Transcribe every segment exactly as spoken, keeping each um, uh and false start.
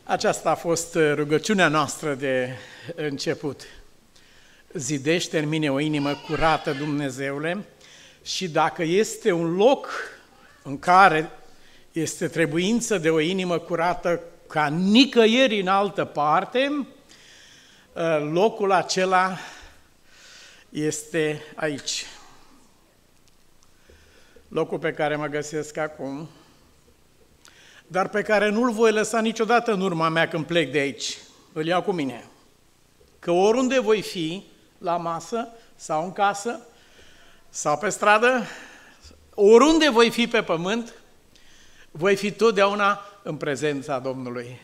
Aceasta a fost rugăciunea noastră de început. Zidește în mine o inimă curată, Dumnezeule, și dacă este un loc în care este trebuință de o inimă curată ca nicăieri în altă parte, locul acela este aici. Locul pe care mă găsesc acum, dar pe care nu-l voi lăsa niciodată în urma mea când plec de aici. Îl iau cu mine. Că oriunde voi fi, la masă sau în casă sau pe stradă, oriunde voi fi pe pământ, voi fi totdeauna în prezența Domnului.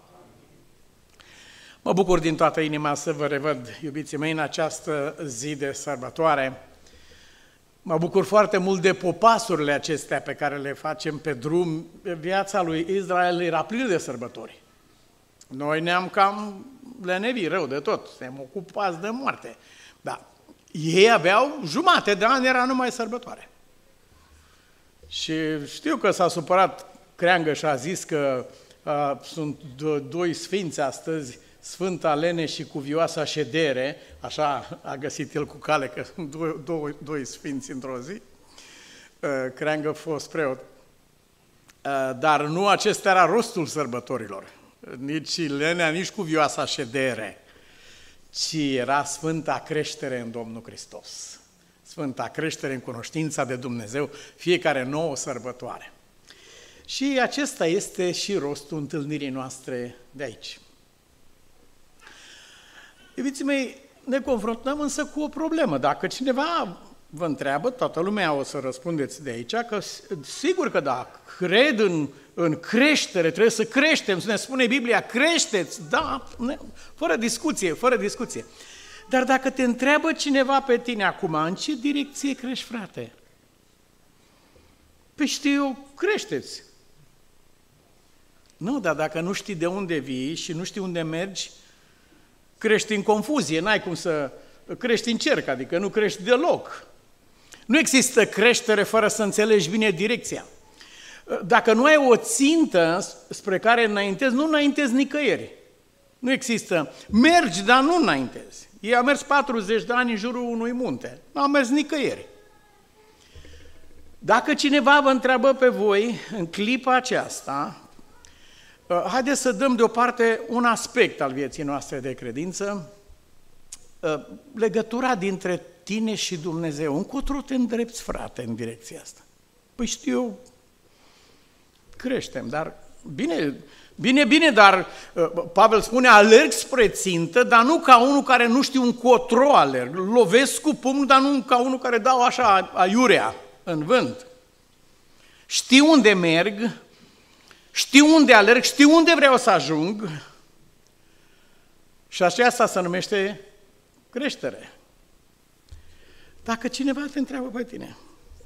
Mă bucur din toată inima să vă revăd, iubiții mei, în această zi de sărbătoare. Mă bucur foarte mult de popasurile acestea pe care le facem pe drum. Viața lui Israel era plină de sărbători. Noi ne-am cam lenevit rău de tot, suntem ocupați de moarte. Dar ei aveau jumate de an, era numai sărbătoare. Și știu că s-a supărat Creangă și a zis că a, sunt doi sfinți astăzi, Sfânta Lene și Cuvioasa Ședere, așa a găsit el cu cale, că sunt doi, doi, doi sfinți într-o zi. Creangă a fost preot. Dar nu acesta era rostul sărbătorilor, nici Lenea, nici Cuvioasa Ședere, ci era Sfânta Creștere în Domnul Hristos. Sfânta Creștere în cunoștința de Dumnezeu, fiecare nouă sărbătoare. Și acesta este și rostul întâlnirii noastre de aici. Iubiții mei, ne confruntăm însă cu o problemă. Dacă cineva vă întreabă, toată lumea o să răspundeți de aici, că sigur că da, cred în, în creștere, trebuie să creștem, să ne spune Biblia, creșteți, da, fără discuție, fără discuție. Dar dacă te întreabă cineva pe tine acum, în ce direcție crești, frate? Păi știu eu, creșteți. Nu, dar dacă nu știi de unde vii și nu știi unde mergi, crești în confuzie, n-ai cum să crești în cerc, adică nu crești deloc. Nu există creștere fără să înțelegi bine direcția. Dacă nu ai o țintă spre care înaintezi, nu înaintezi nicăieri. Nu există. Mergi, dar nu înaintezi. Ei au mers patruzeci de ani în jurul unui munte. Nu au mers nicăieri. Dacă cineva vă întreabă pe voi, în clipa aceasta, haideți să dăm deoparte un aspect al vieții noastre de credință, legătura dintre tine și Dumnezeu. Încotro te îndrepți, frate, în direcția asta? Păi știu eu, creștem, dar bine, bine, bine, dar Pavel spune, alerg spre țintă, dar nu ca unul care nu știu încotro alerg. Lovesc cu pumnul, dar nu ca unul care dau așa aiurea în vânt. Știu unde merg, știu unde alerg, știu unde vreau să ajung și aceasta se numește creștere. Dacă cineva te întreabă pe tine,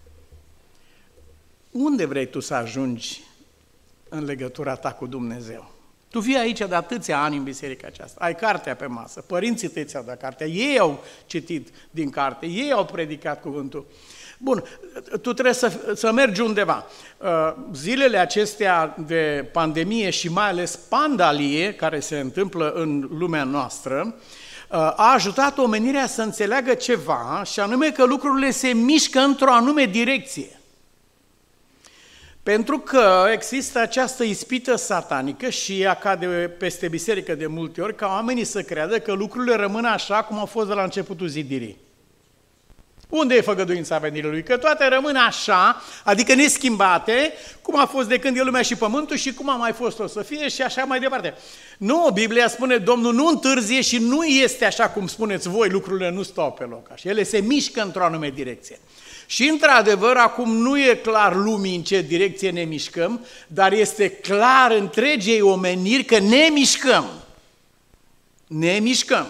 unde vrei tu să ajungi în legătura ta cu Dumnezeu? Tu vii aici de atâția ani în biserica aceasta, ai cartea pe masă, părinții tăi ți-au dat cartea, ei au citit din carte, ei au predicat cuvântul. Bun, tu trebuie să, să mergi undeva. Zilele acestea de pandemie și mai ales pandalie, care se întâmplă în lumea noastră, a ajutat omenirea să înțeleagă ceva, și anume că lucrurile se mișcă într-o anume direcție. Pentru că există această ispită satanică și ea cade peste biserică de multe ori, ca oamenii să creadă că lucrurile rămân așa cum au fost de la începutul zidirii. Unde e făgăduința venirii lui? Că toate rămân așa, adică neschimbate, cum a fost de când e lumea și pământul și cum a mai fost o să fie și așa mai departe. Nu, Biblia spune, Domnul nu întârzie și nu este așa cum spuneți voi, lucrurile nu stau pe loc așa. Ele se mișcă într-o anume direcție. Și într-adevăr, acum nu e clar lumii în ce direcție ne mișcăm, dar este clar întregei omeniri că ne mișcăm. Ne mișcăm.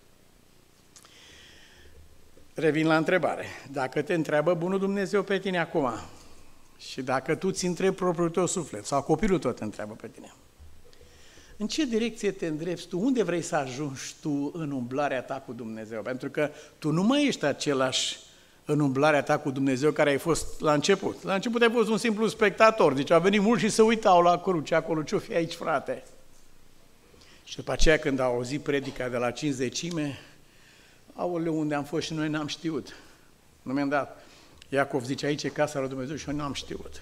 Revin la întrebare. Dacă te întreabă bunul Dumnezeu pe tine acum și dacă tu ți întrebi propriul tău suflet sau copilul tău te întreabă pe tine, în ce direcție te îndrepți tu? Unde vrei să ajungi tu în umblarea ta cu Dumnezeu? Pentru că tu nu mai ești același în umblarea ta cu Dumnezeu care ai fost la început. La început ai fost un simplu spectator, deci au venit mulți și se uitau la cruce acolo, ce-o fi aici, frate? Și după aceea, când au auzit predica de la cincizecime, aoleu, unde am fost și noi n-am știut. Nu mi-am dat. Iacov zice, aici e casa lui Dumnezeu și noi n-am știut.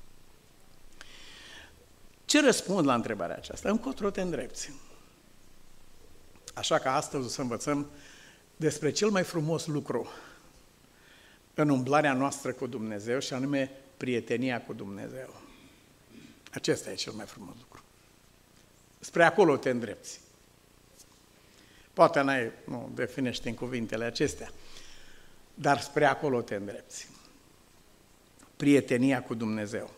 Ce răspund la întrebarea aceasta? Încotro te îndrepți. Așa că astăzi o să învățăm despre cel mai frumos lucru în umblarea noastră cu Dumnezeu și anume prietenia cu Dumnezeu. Acesta e cel mai frumos lucru. Spre acolo te îndrepți. Poate n-ai, nu definești în cuvintele acestea, dar spre acolo te îndrepți. Prietenia cu Dumnezeu.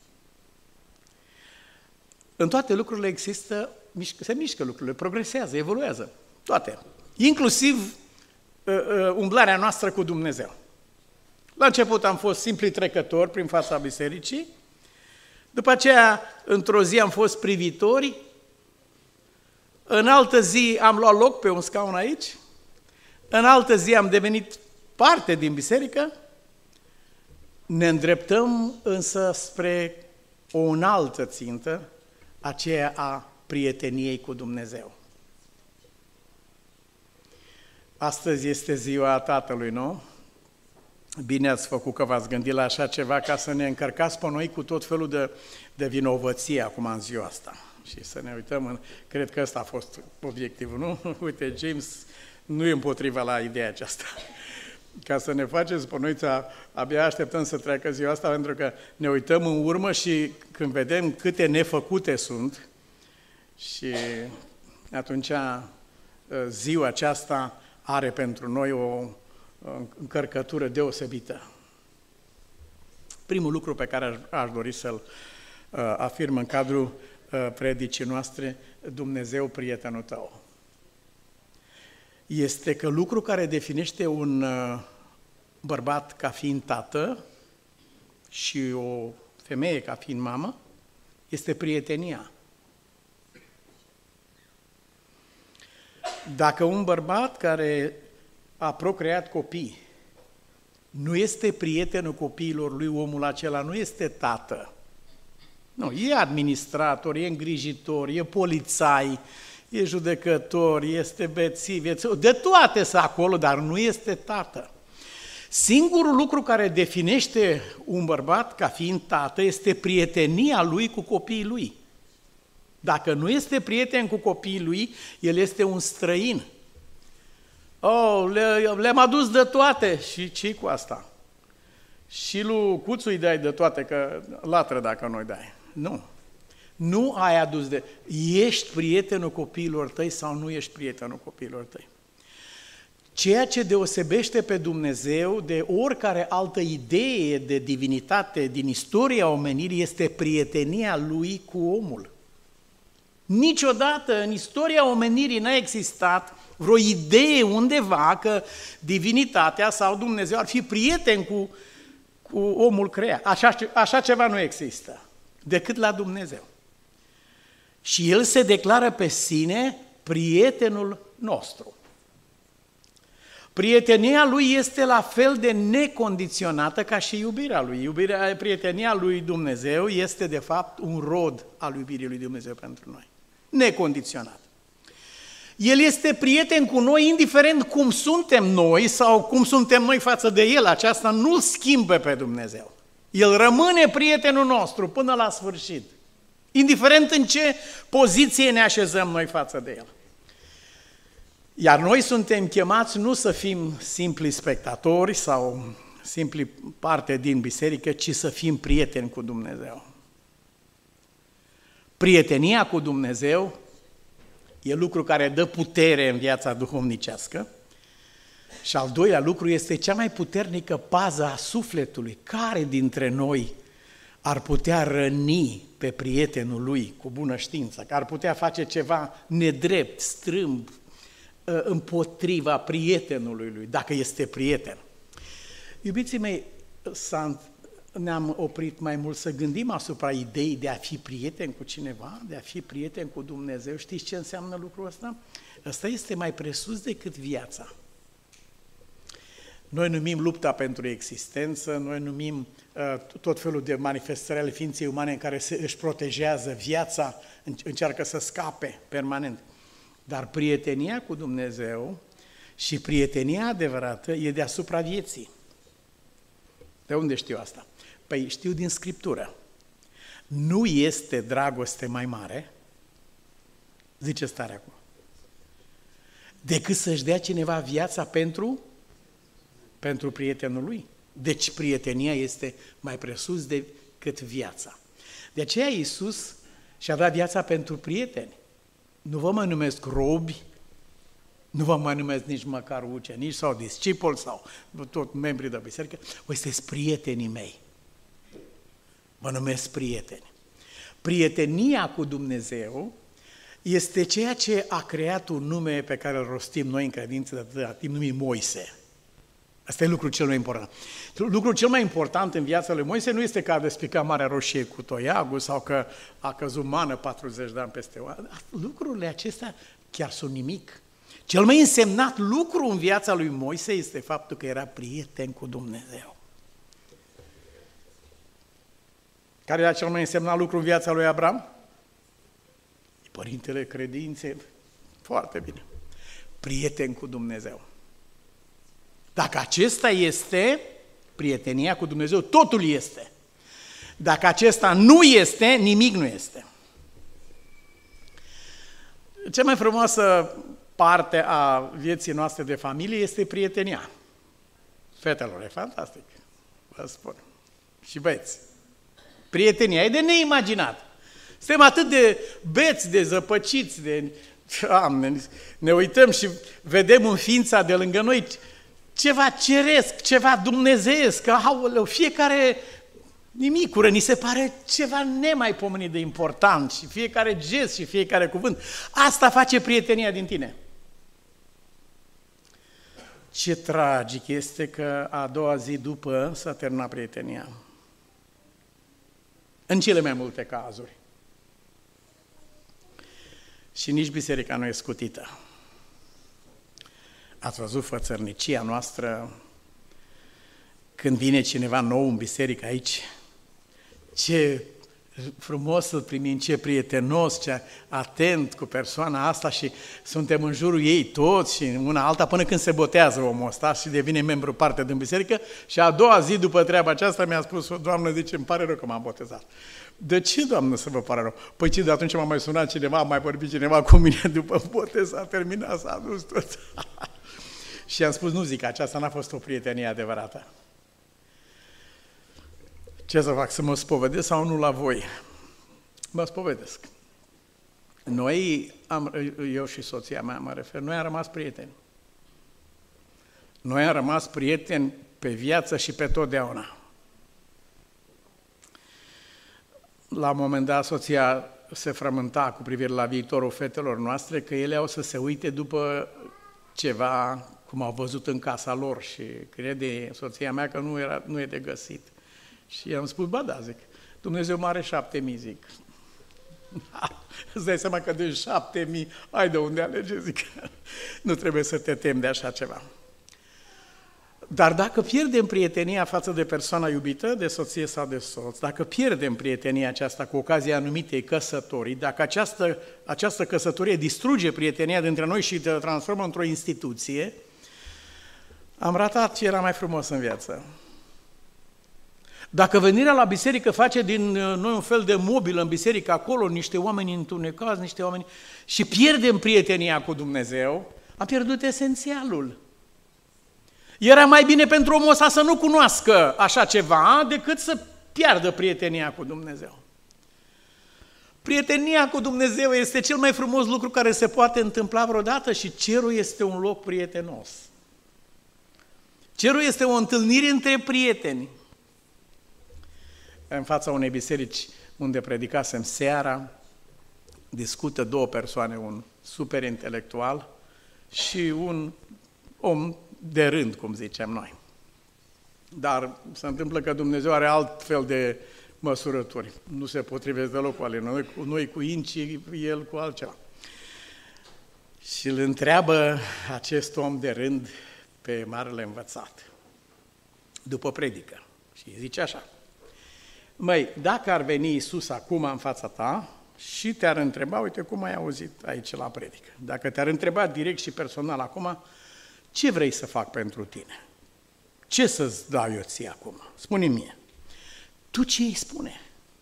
În toate lucrurile există, se mișcă lucrurile, progresează, evoluează, toate. Inclusiv uh, uh, umblarea noastră cu Dumnezeu. La început am fost simpli trecători prin fața bisericii, după aceea, într-o zi am fost privitori, în altă zi am luat loc pe un scaun aici, în altă zi am devenit parte din biserică, ne îndreptăm însă spre o înaltă țintă, aceea a prieteniei cu Dumnezeu. Astăzi este ziua Tatălui, nu? Bine ați făcut că v-ați gândit la așa ceva ca să ne încărcați pe noi cu tot felul de, de vinovăție acum în ziua asta. Și să ne uităm, în, cred că ăsta a fost obiectivul, nu? Uite, James nu e împotriva la ideea aceasta. Ca să ne faceți pe noi, abia așteptăm să treacă ziua asta, pentru că ne uităm în urmă și când vedem câte nefăcute sunt, și atunci ziua aceasta are pentru noi o încărcătură deosebită. Primul lucru pe care aș, aș dori să-l uh, afirm în cadrul uh, predicii noastre, Dumnezeu, prietenul tău, este că lucru care definește un uh, bărbat ca fiind tată și o femeie ca fiind mamă, este prietenia. Dacă un bărbat care a procreat copii nu este prietenul copiilor lui, omul acela nu este tată. Nu, e administrator, e îngrijitor, e polițai, e judecător, este bețiv, e... de toate sunt acolo, dar nu este tată. Singurul lucru care definește un bărbat ca fiind tată este prietenia lui cu copiii lui. Dacă nu este prieten cu copiii lui, el este un străin. Oh, le, le-am adus de toate. Și ce cu asta? Și lui Cuțu îi dai de toate, că latră dacă nu-i dai. Nu. Nu ai adus de... Ești prietenul copiilor tăi sau nu ești prietenul copiilor tăi? Ceea ce deosebește pe Dumnezeu de oricare altă idee de divinitate din istoria omenirii este prietenia Lui cu omul. Niciodată în istoria omenirii n-a existat vreo idee undeva că divinitatea sau Dumnezeu ar fi prieten cu, cu omul creat. Așa, așa ceva nu există, decât la Dumnezeu. Și El se declară pe sine prietenul nostru. Prietenia Lui este la fel de necondiționată ca și iubirea Lui. Iubirea, prietenia Lui Dumnezeu este de fapt un rod al iubirii Lui Dumnezeu pentru noi. Necondiționat. El este prieten cu noi indiferent cum suntem noi sau cum suntem noi față de El. Aceasta nu-L schimbă pe Dumnezeu. El rămâne prietenul nostru până la sfârșit, indiferent în ce poziție ne așezăm noi față de El. Iar noi suntem chemați nu să fim simpli spectatori sau simpli parte din biserică, ci să fim prieteni cu Dumnezeu. Prietenia cu Dumnezeu e lucru care dă putere în viața duhovnicească și al doilea lucru este cea mai puternică pază a sufletului. Care dintre noi ar putea răni pe prietenul lui cu bună știință, că ar putea face ceva nedrept, strâmb, împotriva prietenului lui, dacă este prieten? Iubiții mei, ne-am oprit mai mult să gândim asupra ideii de a fi prieten cu cineva, de a fi prieten cu Dumnezeu. Știți ce înseamnă lucrul ăsta? Ăsta este mai presus decât viața. Noi numim lupta pentru existență, noi numim uh, tot felul de manifestări ale ființei umane în care se își protejează viața, încearcă să scape permanent. Dar prietenia cu Dumnezeu și prietenia adevărată e deasupra vieții. De unde știu asta? Păi știu din Scriptură. Nu este dragoste mai mare, zice starea acum, decât să-și dea cineva viața pentru, pentru prietenul lui. Deci prietenia este mai presus decât viața. De aceea Iisus și-a dat viața pentru prieteni. Nu vă mai numesc robi, nu vă mai numesc nici măcar ucenici sau discipoli sau tot membrii de biserică. Voi sunteți prietenii mei. Mă numesc prieteni. Prietenia cu Dumnezeu este ceea ce a creat un nume pe care îl rostim noi în credință de atâta timp, numit Moise. Asta e lucrul cel mai important. Lucrul cel mai important în viața lui Moise nu este că a despicat Marea Roșie cu toiagul sau că a căzut mană patruzeci de ani peste o. Lucrurile acestea chiar sunt nimic. Cel mai însemnat lucru în viața lui Moise este faptul că era prieten cu Dumnezeu. Care era cel mai însemnat lucru în viața lui Abraham? E părintele credinței. Foarte bine. Prieten cu Dumnezeu. Dacă acesta este prietenia cu Dumnezeu, totul este. Dacă acesta nu este, nimic nu este. Cea mai frumoasă parte a vieții noastre de familie este prietenia. Fetelor, e fantastic, vă spun. Și băieți, prietenia e de neimaginat. Suntem atât de beți, de zăpăciți, de... Doamne, ne uităm și vedem în ființa de lângă noi ceva ceresc, ceva dumnezeiesc, că aoleu, fiecare nimicură, ni se pare ceva nemaipomenit de important și fiecare gest și fiecare cuvânt. Asta face prietenia din tine. Ce tragic este că a doua zi după s-a terminat prietenia. În cele mai multe cazuri. Și nici biserica nu e scutită. Ați văzut fățărnicia noastră când vine cineva nou în biserică aici? Ce frumos să-l primim, ce prietenos, ce atent cu persoana asta și suntem în jurul ei toți și una alta până când se botează omul ăsta și devine membru parte din biserică și a doua zi după treaba aceasta mi-a spus o doamnă, zice, îmi pare rău că m-am botezat. De ce, doamnă, să vă pare rău? Păi ce, de atunci m-a mai sunat cineva, a mai vorbit cineva cu mine după botez, s-a terminat, s-a dus tot. Și am spus, nu zic, aceasta n-a fost o prietenie adevărată. Ce să fac, să mă spovedesc sau nu la voi? Mă spovedesc. Noi, am, eu și soția mea mă refer, noi am rămas prieteni. Noi am rămas prieteni pe viață și pe totdeauna. La un moment dat, soția se frământa cu privire la viitorul fetelor noastre, că ele au să se uite după ceva, cum au văzut în casa lor și crede soția mea că nu, era, nu e de găsit. Și i-am spus, ba da, zic, Dumnezeu mare șapte mii, zic. Îți dai seama că de șapte mii, ai de unde alege, zic. Nu trebuie să te temi de așa ceva. Dar dacă pierdem prietenia față de persoana iubită, de soție sau de soț, dacă pierdem prietenia aceasta cu ocazia anumitei căsătorii, dacă această, această căsătorie distruge prietenia dintre noi și te transformă într-o instituție, am ratat ce era mai frumos în viață. Dacă venirea la biserică face din noi un fel de mobilă în biserică, acolo niște oameni întunecați, niște oameni... și pierdem prietenia cu Dumnezeu, am pierdut esențialul. Era mai bine pentru omul ăsta să nu cunoască așa ceva decât să piardă prietenia cu Dumnezeu. Prietenia cu Dumnezeu este cel mai frumos lucru care se poate întâmpla vreodată și cerul este un loc prietenos. Cerul este o întâlnire între prieteni. În fața unei biserici unde predicasem seara, discută două persoane, un super intelectual și un om de rând, cum zicem noi. Dar se întâmplă că Dumnezeu are alt fel de măsurături. Nu se potrivesc deloc cu ale noi, cu noi cu inci, el cu altceva. Și îl întreabă acest om de rând pe marele învățat, după predică. Și îi zice așa, măi, dacă ar veni Iisus acum în fața ta și te-ar întreba, uite cum ai auzit aici la predică, dacă te-ar întreba direct și personal acum, ce vrei să fac pentru tine? Ce să-ți dau eu ție acum? Spune-mi mie. Tu ce îi spune?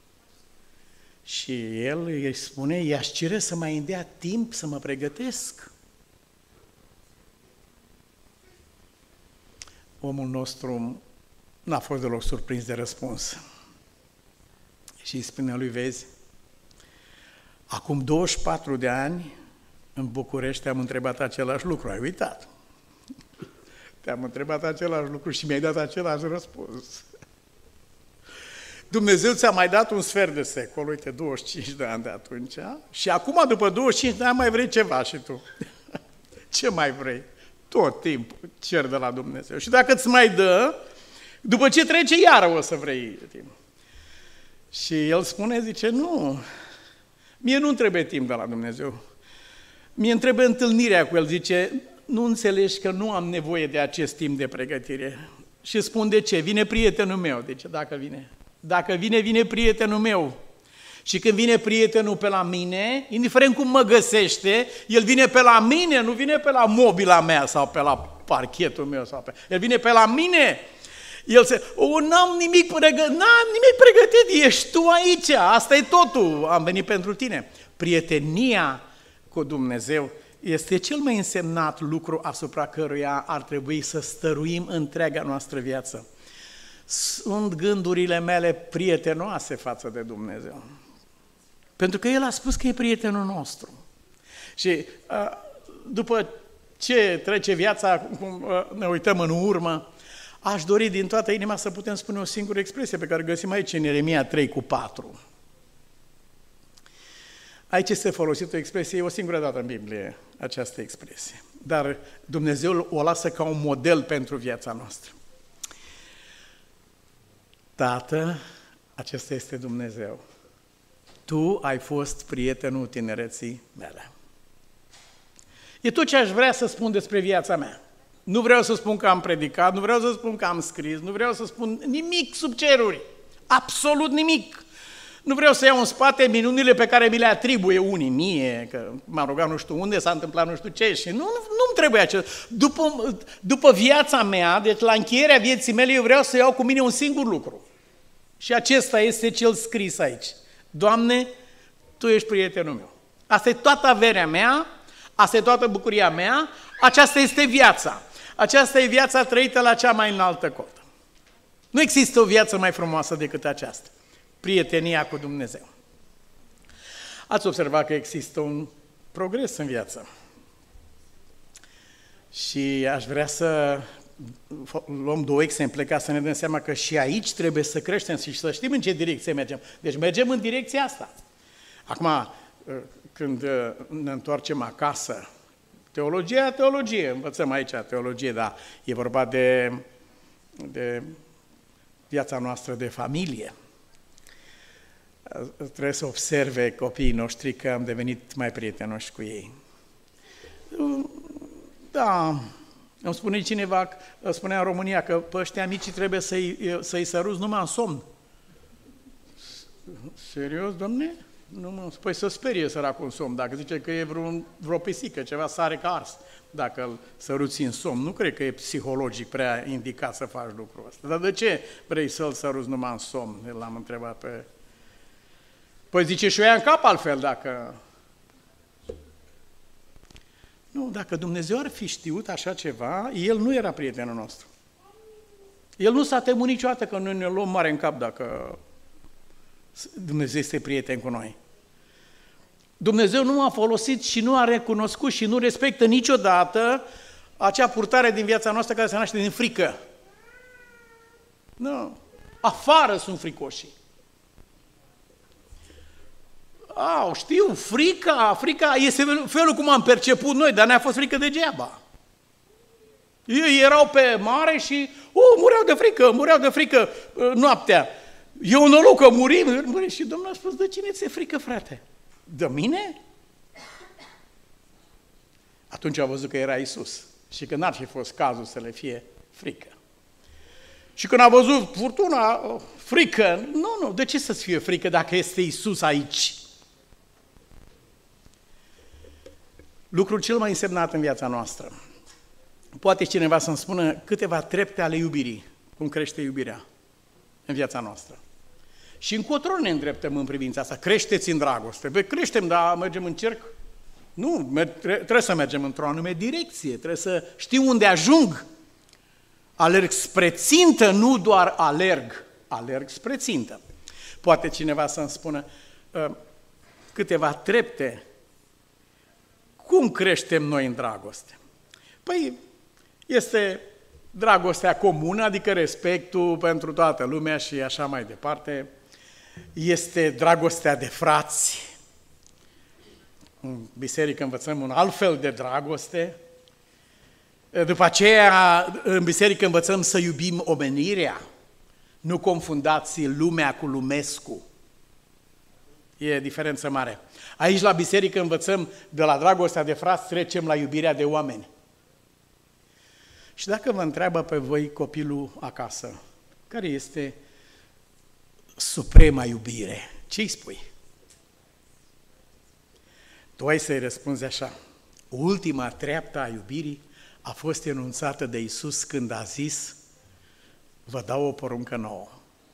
Și el îi spune, i-aș cere să mai îmi dea timp să mă pregătesc. Omul nostru n-a fost deloc surprins de răspuns. Și îi spune lui, vezi, acum douăzeci și patru de ani în București te-am întrebat același lucru, ai uitat? Te-am întrebat același lucru și mi-ai dat același răspuns. Dumnezeu ți-a mai dat un sfert de secol, uite, douăzeci și cinci de ani de atunci, și acum, după douăzeci și cinci de ani, mai vrei ceva și tu. Ce mai vrei? Tot timpul cer de la Dumnezeu. Și dacă îți mai dă, după ce trece, iară o să vrei timp. Și el spune, zice, nu, mie nu-mi trebuie timp de la Dumnezeu. Mie îmi trebuie întâlnirea cu el, zice, nu înțelegi că nu am nevoie de acest timp de pregătire. Și spun de ce? Vine prietenul meu. De ce? Dacă vine. Dacă vine, vine prietenul meu. Și când vine prietenul pe la mine, indiferent cum mă găsește, el vine pe la mine, nu vine pe la mobila mea sau pe la parchetul meu. Sau pe... El vine pe la mine. El se, o, n-am nimic, pregă... n-am nimic pregătit, ești tu aici, asta e totul, am venit pentru tine. Prietenia cu Dumnezeu este cel mai însemnat lucru asupra căruia ar trebui să stăruim întreaga noastră viață. Sunt gândurile mele prietenoase față de Dumnezeu. Pentru că El a spus că e prietenul nostru. Și după ce trece viața, ne uităm în urmă, aș dori din toată inima să putem spune o singură expresie pe care o găsim aici în Ieremia trei cu patru. Aici este folosită o expresie, e o singură dată în Biblie această expresie. Dar Dumnezeu o lasă ca un model pentru viața noastră. Tată, acesta este Dumnezeu. Tu ai fost prietenul tinereții mele. E tot ce aș vrea să spun despre viața mea. Nu vreau să spun că am predicat, nu vreau să spun că am scris, nu vreau să spun nimic sub ceruri. Absolut nimic. Nu vreau să iau în spate minunile pe care mi le atribuie unii mie, că m-am rugat nu știu unde, s-a întâmplat nu știu ce și nu, nu, nu-mi trebuie acest. După, după viața mea, deci la încheierea vieții mele, eu vreau să iau cu mine un singur lucru. Și acesta este cel scris aici. Doamne, Tu ești prietenul meu. Asta e toată averea mea, asta e toată bucuria mea, aceasta este viața. Aceasta e viața trăită la cea mai înaltă cotă. Nu există o viață mai frumoasă decât aceasta. Prietenia cu Dumnezeu. Ați observat că există un progres în viață. Și aș vrea să luăm două exemple ca să ne dăm seama că și aici trebuie să creștem și să știm în ce direcție mergem. Deci mergem în direcția asta. Acum, când ne întoarcem acasă, teologia, teologie, învățăm aici teologie, dar e vorba de, de viața noastră de familie. Trebuie să observe copiii noștri că am devenit mai prietenoși cu ei. Da, îmi spune cineva, spunea în România că pe ăștia mici trebuie să-i, să-i săruți numai în somn. Serios, domne? Nu mă, păi să sperie săracul în somn, dacă zice că e vreun, vreo pisică, ceva sare ca ars, dacă îl săruți în somn. Nu cred că e psihologic prea indicat să faci lucrul ăsta. Dar de ce vrei să-l săruți numai în somn? L-am întrebat pe... Păi zice, și o ia în cap altfel dacă... Nu, dacă Dumnezeu ar fi știut așa ceva, El nu era prietenul nostru. El nu s-a temut niciodată că noi ne luăm mare în cap dacă Dumnezeu este prieten cu noi. Dumnezeu nu a folosit și nu a recunoscut și nu respectă niciodată acea purtare din viața noastră care se naște din frică. Nu, afară sunt fricoșii. Au, știu, frica, frica este felul cum am perceput noi, dar ne-a fost frică degeaba. Ei erau pe mare și, oh, mureau de frică, mureau de frică noaptea. Eu noroc că murim, și Domnul a spus, de cine ți-e frică, frate? De mine? Atunci a văzut că era Iisus și că n-ar fi fost cazul să le fie frică. Și când a văzut furtuna, frică, nu, nu, de ce să-ți fie frică dacă este Iisus aici? lucrul cel mai însemnat în viața noastră. Poate cineva să-mi spună câteva trepte ale iubirii, cum crește iubirea în viața noastră. Și încotro ne îndreptăm în privința asta. Creșteți în dragoste. Bă, creștem, dar mergem în cerc? Nu, trebuie să mergem într-o anume direcție, trebuie să știu unde ajung. Alerg spre țintă, nu doar alerg, alerg spre țintă. Poate cineva să-mi spună uh, câteva trepte. Cum creștem noi în dragoste? Păi, este dragostea comună, adică respectul pentru toată lumea și așa mai departe. Este dragostea de frați. În biserică învățăm un alt fel de dragoste. După aceea, în biserică învățăm să iubim omenirea. Nu confundați lumea cu lumescul. E diferență mare. Aici la biserică învățăm de la dragostea de frați, trecem la iubirea de oameni. Și dacă vă întreabă pe voi copilul acasă, care este suprema iubire, ce îi spui? Tu ai să-i răspunzi așa: ultima treaptă a iubirii a fost enunțată de Iisus când a zis: vă dau o poruncă nouă.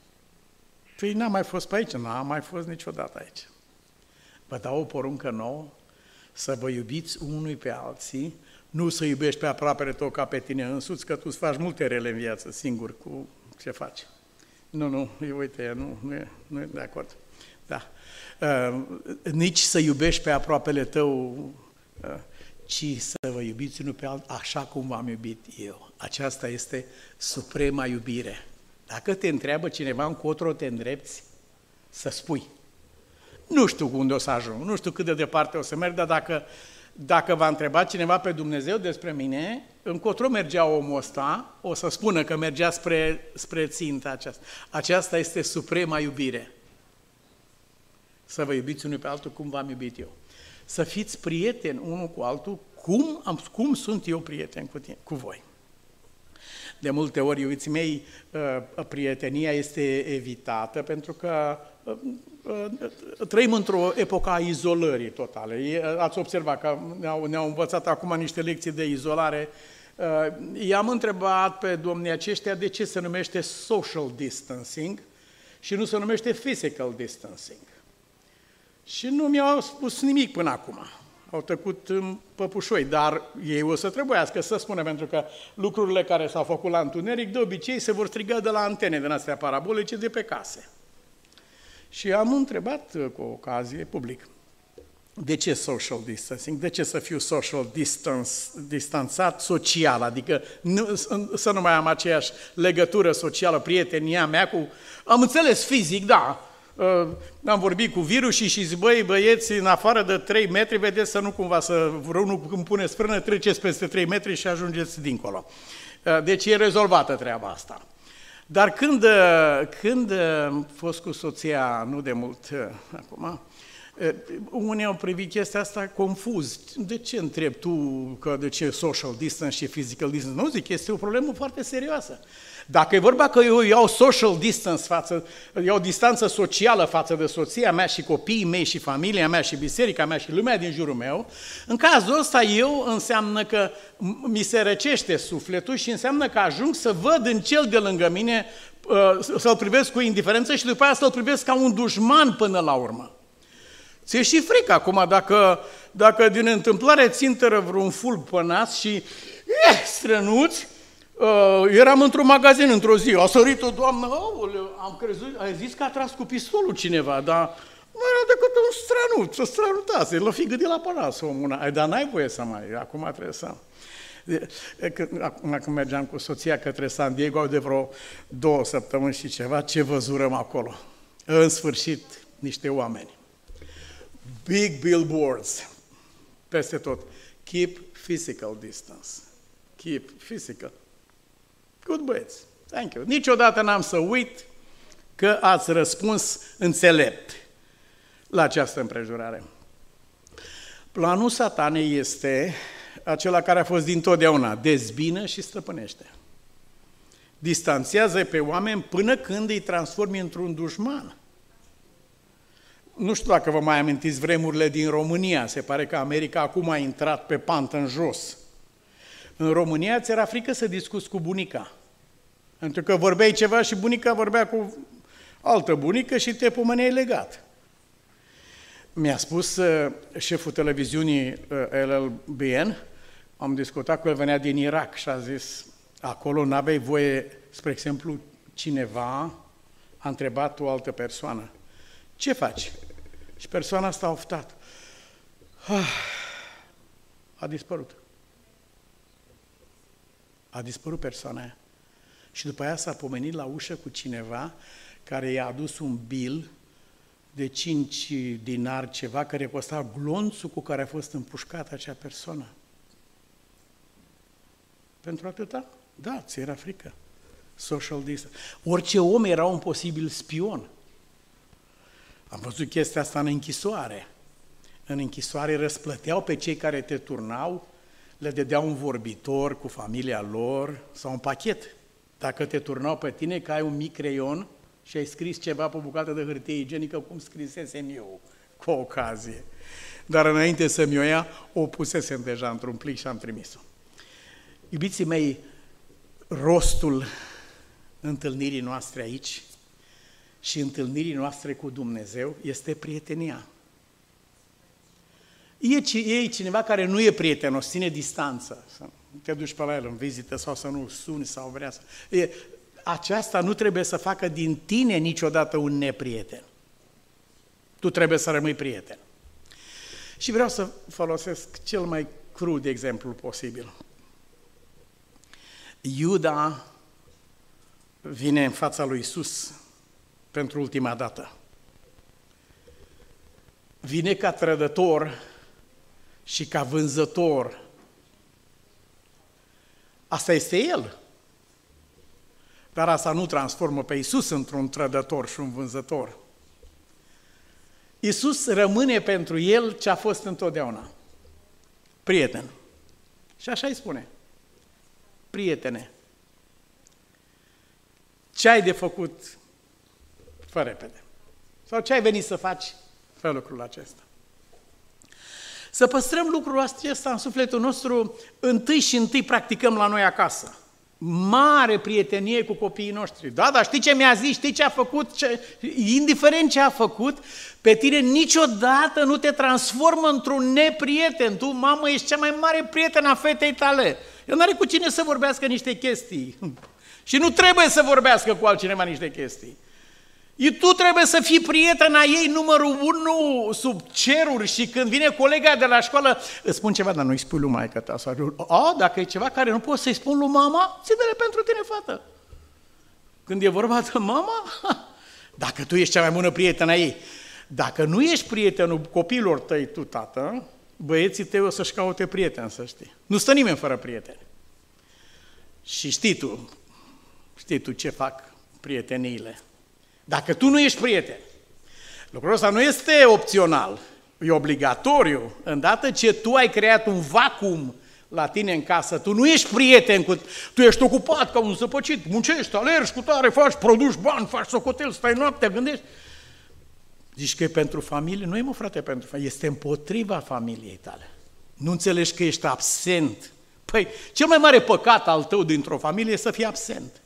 Păi n-am mai fost pe aici, n-am mai fost niciodată aici. Vă dau o poruncă nouă, să vă iubiți unui pe alții, nu să iubești pe aproapele tău ca pe tine însuți, că tu îți faci multe rele în viață singur cu ce faci. Nu, nu, uite, nu, nu e, nu e de acord. Da. Uh, nici să iubești pe aproapele tău, uh, ci să vă iubiți unul pe altul așa cum v-am iubit eu. Aceasta este suprema iubire. Dacă te întreabă cineva încotro te îndrepți, să spui. Nu știu unde o să ajung, nu știu cât de departe o să merg, dar dacă, dacă va întreba cineva pe Dumnezeu despre mine, încotro mergea omul ăsta, o să spună că mergea spre, spre ținta aceasta. Aceasta este suprema iubire. Să vă iubiți unul pe altul cum v-am iubit eu. Să fiți prieteni unul cu altul, cum, am, cum sunt eu prieten cu, tine, cu voi. De multe ori, iubiții mei, prietenia este evitată pentru că trăim într-o epocă a izolării totale. Ați observat că ne-au, ne-au învățat acum niște lecții de izolare. I-am întrebat pe domnii aceștia de ce se numește social distancing și nu se numește physical distancing. Și nu mi-au spus nimic până acum. Au tăcut în păpușoi, dar ei o să trebuiască să spună, pentru că lucrurile care s-au făcut la întuneric, de obicei se vor striga de la antene din astea parabolice de pe case. Și am întrebat cu ocazie public, de ce social distancing? De ce să fiu social distance, distanțat social? Adică nu, să nu mai am aceeași legătură socială, prietenia mea cu... Am înțeles fizic, da, am vorbit cu virusii și zic, băi, băieți, în afară de trei metri, vedeți să nu cumva să vreunul când puneți frână, treceți peste trei metri și ajungeți dincolo. Deci e rezolvată treaba asta. Dar când, când am fost cu soția, nu de mult acum, unii au privit chestia asta confuz. De ce întrebi tu că de ce social distance și physical distance? Nu zic, este o problemă foarte serioasă. Dacă e vorba că eu iau social distance față, iau distanță socială față de soția mea și copiii mei și familia mea și biserica mea și lumea din jurul meu, în cazul ăsta eu înseamnă că mi se răcește sufletul și înseamnă că ajung să văd în cel de lângă mine, să-l privesc cu indiferență și după aia să-l privesc ca un dușman până la urmă. Ți-e și frică acum dacă, dacă din întâmplare țintără vreun fulg pe nas și eh, strănuți. Uh, eram într-un magazin într-o zi, a sărit o doamnă, aoleu, am crezut, a zis că a tras cu pistolul cineva, dar nu era decât un strănut, să strănutase, l-a fi gândit la pănas omul, dar n-ai voie să mai, acum trebuie să... Acum când mergeam cu soția către San Diego, de vreo două săptămâni și ceva, ce văzurăm acolo? În sfârșit, niște oameni. Big billboards, peste tot. Keep physical distance. Keep physical. Good, băieți. Thank you. Niciodată n-am să uit că ați răspuns înțelept la această împrejurare. Planul Satanei este acela care a fost dintotdeauna, dezbină și stăpânește. Distanțează pe oameni până când îi transformi într-un dușman. nu știu dacă vă mai amintiți vremurile din România, se pare că America acum a intrat pe pantă în jos. În România ți era frică să discuți cu bunica, pentru că vorbeai ceva și bunica vorbea cu altă bunică și te pomeneai legat. Mi-a spus uh, șeful televiziunii uh, L L B N, am discutat cu el, venea din Irak și a zis, acolo n-aveai voie, spre exemplu, cineva a întrebat o altă persoană, ce faci? Și persoana asta a oftat. Ah, a dispărut. A dispărut persoana aia. Și după aia s-a pomenit la ușă cu cineva care i-a adus un bil de cinci dinari ceva, care costa glonțul cu care a fost împușcată acea persoană. Pentru atâta? Da, ți era frică. Social distance. Orice om era un posibil spion. Am văzut chestia asta în închisoare. În închisoare răsplăteau pe cei care te turnau, le dădeau un vorbitor cu familia lor sau un pachet. Dacă te turnau pe tine, că ai un mic creion și ai scris ceva pe o bucată de hârtie igienică, cum scrisesem eu, cu ocazie. Dar înainte să-mi o ia, o pusesem deja într-un plic și am trimis-o. Iubiții mei, rostul întâlnirii noastre aici și întâlnirii noastre cu Dumnezeu este prietenia. E, e cineva care nu e prietenos, ține distanță, să te duci pe la el în vizită sau să nu suni sau vrea să... E, aceasta nu trebuie să facă din tine niciodată un neprieten. Tu trebuie să rămâi prieten. Și vreau să folosesc cel mai crud exemplu posibil. Iuda vine în fața lui Iisus pentru ultima dată. Vine ca trădător și ca vânzător. Asta este el. Dar asta nu transformă pe Iisus într-un trădător și un vânzător. Iisus rămâne pentru el ce a fost întotdeauna. Prieten. Și așa îi spune. Prietene, ce ai de făcut? Fă repede. Sau ce ai venit să faci? Fă lucrul acesta. Să păstrăm lucrul acesta în sufletul nostru, întâi și întâi practicăm la noi acasă. Mare prietenie cu copiii noștri. Da, dar știi ce mi-a zis, știi ce a făcut? Ce... Indiferent ce a făcut, pe tine niciodată nu te transformă într-un neprieten. Tu, mamă, ești cea mai mare prietenă a fetei tale. El nu are cu cine să vorbească niște chestii. Și nu trebuie să vorbească cu altcineva niște chestii. Tu trebuie să fii prietena ei numărul unu sub ceruri și când vine colega de la școală, îți spun ceva, dar nu-i spui lui maică ta. Sau, a, dacă e ceva care nu poți să-i spun lui mama, ține-le pentru tine, fată. Când e vorba de mama, dacă tu ești cea mai bună prietena ei, dacă nu ești prietenul copilor tăi, tu, tată, băieții tăi o să-și caute prieteni, să știi. Nu stă nimeni fără prieteni. Și știi tu, știi tu ce fac prieteniile. Dacă tu nu ești prieten, lucrul ăsta nu este opțional, e obligatoriu. Îndată ce tu ai creat un vacuum la tine în casă, tu nu ești prieten cu... Tu ești ocupat ca un săpăcit, muncești, alergi cu tare, faci, produci bani, faci socotel, stai noaptea, gândești. Zici că e pentru familie? Nu e, mă, frate, pentru familie, este împotriva familiei tale. Nu înțelegi că ești absent. Păi, cel mai mare păcat al tău dintr-o familie e să fii absent.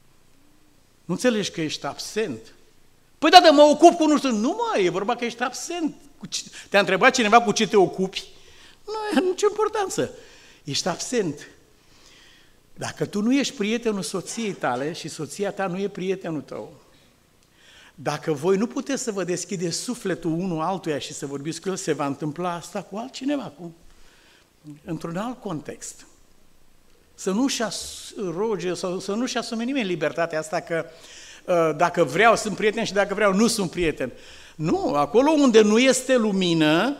Nu înțelegi că ești absent? Păi da, dar mă ocup cu nu știu, nu mă, e vorba că ești absent. Te-a întrebat cineva cu ce te ocupi? Nu are nicio importanță. Ești absent. Dacă tu nu ești prietenul soției tale și soția ta nu e prietenul tău, dacă voi nu puteți să vă deschideți sufletul unul altuia și să vorbiți cu el, se va întâmpla asta cu altcineva, cu... într-un alt context. Să nu-și roge, sau să nu-și asume nimeni libertatea asta că dacă vreau sunt prieten și dacă vreau nu sunt prieten. Nu, acolo unde nu este lumină,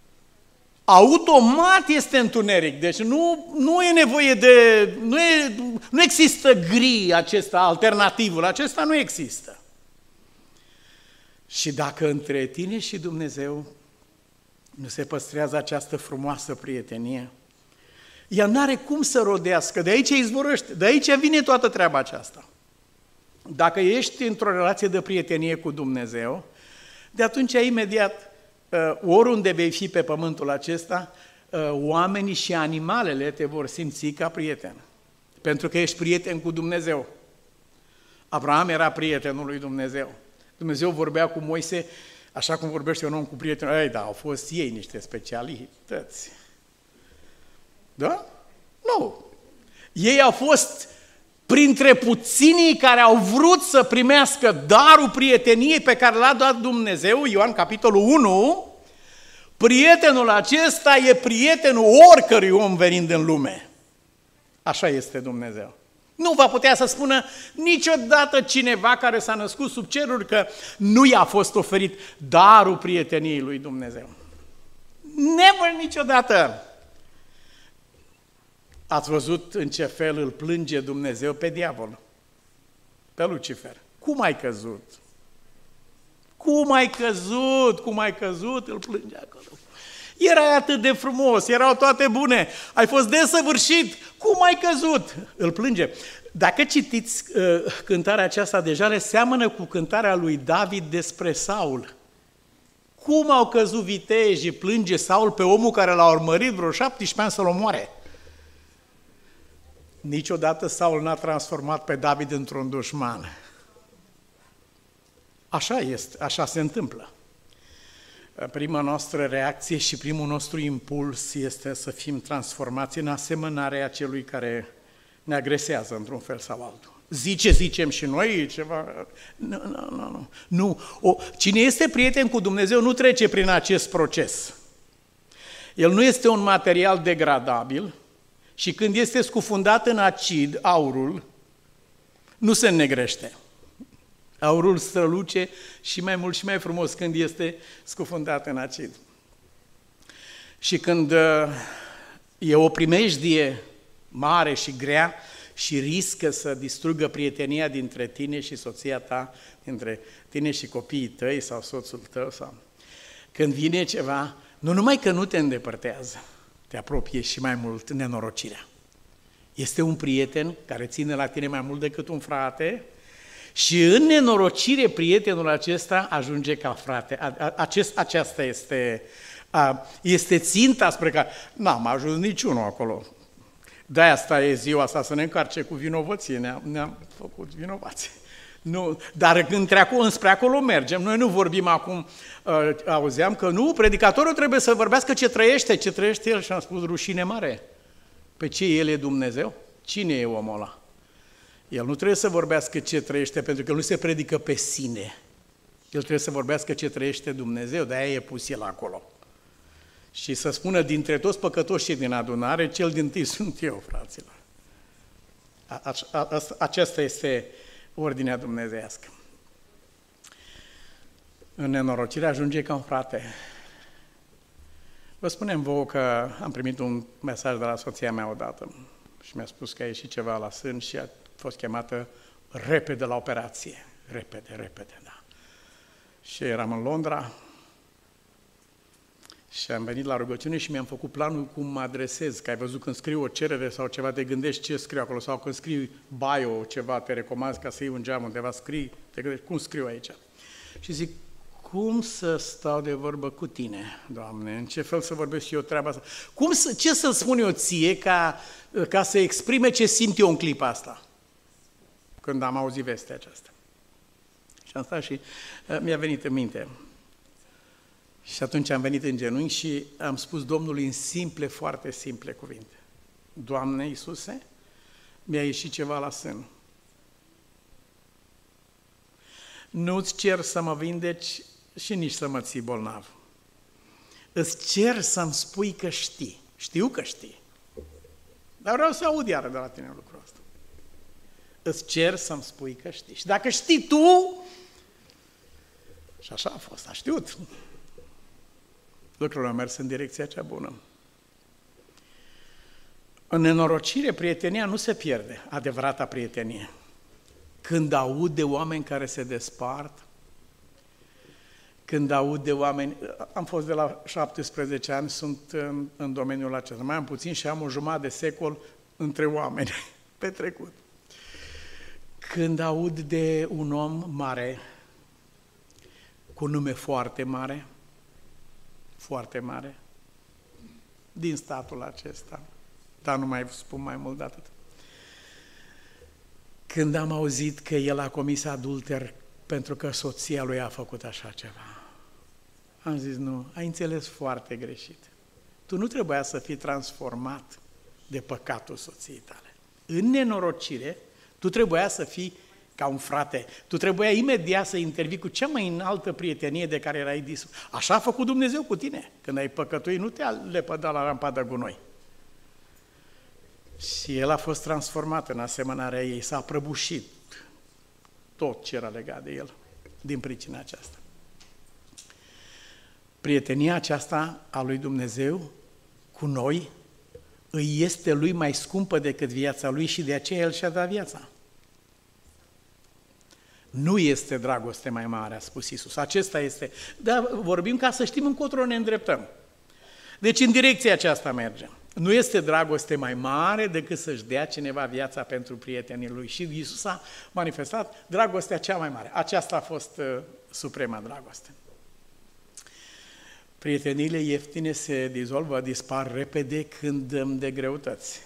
automat este întuneric. Deci nu, nu e nevoie de... Nu, e, nu există gri acesta, alternativul acesta nu există. Și dacă între tine și Dumnezeu nu se păstrează această frumoasă prietenie, ea n-are cum să rodească, de aici izvorăște, de aici vine toată treaba aceasta. Dacă ești într-o relație de prietenie cu Dumnezeu, De atunci, imediat, oriunde vei fi pe pământul acesta, oamenii și animalele te vor simți ca prieten, pentru că ești prieten cu Dumnezeu. Abraham era prietenul lui Dumnezeu. Dumnezeu vorbea cu Moise așa cum vorbește un om cu prietenul. Ei, da, au fost ei niște specialități. Da? Nu. Ei au fost printre puținii care au vrut să primească darul prieteniei pe care l-a dat Dumnezeu, Ioan capitolul unu, prietenul acesta e prietenul oricărui om venind în lume. Așa este Dumnezeu. Nu va putea să spună niciodată cineva care s-a născut sub ceruri că nu i-a fost oferit darul prieteniei lui Dumnezeu. Never, niciodată! Ați văzut în ce fel îl plânge Dumnezeu pe diavol, pe Lucifer. Cum ai căzut? Cum ai căzut? Cum ai căzut? Îl plânge acolo. Erai atât de frumos, erau toate bune, ai fost desăvârșit, cum ai căzut? Îl plânge. Dacă citiți uh, cântarea aceasta, deja le seamănă cu cântarea lui David despre Saul. Cum au căzut vitejii, plânge Saul pe omul care l-a urmărit vreo șaptesprezece ani să-l omoare. Niciodată Saul n-a transformat pe David într-un dușman. Așa este, așa se întâmplă. Prima noastră reacție și primul nostru impuls este să fim transformați în asemănarea celui care ne agresează într-un fel sau altul. Zice, zicem și noi ceva... Nu, nu, nu. nu. nu. O, cine este prieten cu Dumnezeu nu trece prin acest proces. El nu este un material degradabil și când este scufundat în acid, aurul nu se înnegrește. Aurul străluce și mai mult și mai frumos când este scufundat în acid. Și când e o primejdie mare și grea și riscă să distrugă prietenia dintre tine și soția ta, dintre tine și copiii tăi sau soțul tău, sau când vine ceva, nu numai că nu te îndepărtează, te apropie și mai mult nenorocirea. Este un prieten care ține la tine mai mult decât un frate și în nenorocire prietenul acesta ajunge ca frate. Acest, aceasta este, este ținta spre care n-am ajuns niciunul acolo. De-aia asta e ziua asta, să ne încarce cu vinovăție, ne-am, ne-am făcut vinovați. Nu, dar între acolo, înspre acolo mergem. Noi nu vorbim acum, uh, auzeam că nu, predicatorul trebuie să vorbească ce trăiește, ce trăiește el și am spus rușine mare. Pe ce el e Dumnezeu? Cine e omul ăla? El nu trebuie să vorbească ce trăiește, pentru că nu se predică pe sine. El trebuie să vorbească ce trăiește Dumnezeu, de-aia e pus el acolo. Și să spună dintre toți păcătoșii din adunare, cel dintâi sunt eu, fraților. Aceasta este ordinea dumnezeiască. În nenorocire ajunge ca un frate. Vă spunem vouă că am primit un mesaj de la soția mea odată și mi-a spus că a ieșit ceva la sân și a fost chemată repede la operație. Repede, repede, da. Și eram în Londra și am venit la rugăciune și mi-am făcut planul cum mă adresez, că ai văzut când scriu o cerere sau ceva, te gândești ce scriu acolo, sau când scrii bio ceva, te recomanzi ca să iei un geam undeva, scrii, te gândești, cum scriu aici? Și zic, cum să stau de vorbă cu tine, Doamne, în ce fel să vorbesc eu treaba asta? Cum să, ce să-ți spun eu ție ca, ca să exprime ce simt eu în clipa asta? Când am auzit vestea aceasta. Și am stat și uh, mi-a venit în minte. Și atunci am venit în genunchi și am spus Domnului în simple, foarte simple cuvinte. Doamne Iisuse, mi-a ieșit ceva la sân. Nu-ți cer să mă vindeci și nici să mă ții bolnav. Îți cer să-mi spui că știi. Știu că știi. Dar vreau să aud iară de la tine lucrul ăsta. Îți cer să-mi spui că știi. Și dacă știi tu, și așa a fost, a știut. Lucrurile au mers în direcția cea bună. În nenorocire, prietenia nu se pierde, adevărata prietenie. Când aud de oameni care se despart, când aud de oameni... Am fost de la șaptesprezece ani, sunt în, în domeniul acesta. Mai am puțin și am o jumătate de secol între oameni petrecut. Când aud de un om mare, cu nume foarte mare, foarte mare, din statul acesta, dar nu mai spun mai mult de atât. Când am auzit că el a comis adulter pentru că soția lui a făcut așa ceva, am zis, nu, ai înțeles foarte greșit. Tu nu trebuia să fii transformat de păcatul soției tale. În nenorocire, tu trebuia să fii ca un frate. Tu trebuia imediat să intervii cu cea mai înaltă prietenie de care erai dispus. Așa a făcut Dumnezeu cu tine. Când ai păcătuit, nu te-a lepădat la rampa de gunoi. Și el a fost transformat în asemănarea ei, s-a prăbușit tot ce era legat de el, din pricina aceasta. Prietenia aceasta a lui Dumnezeu cu noi îi este lui mai scumpă decât viața lui și de aceea el și-a dat viața. Nu este dragoste mai mare, a spus Iisus. Acesta este. Dar vorbim ca să știm încotro ne îndreptăm. Deci în direcția aceasta mergem. Nu este dragoste mai mare decât să-și dea cineva viața pentru prietenii lui. Și Iisus a manifestat dragostea cea mai mare. Aceasta a fost uh, suprema dragoste. Prieteniile ieftine se dizolvă, dispar repede când dăm de greutăți.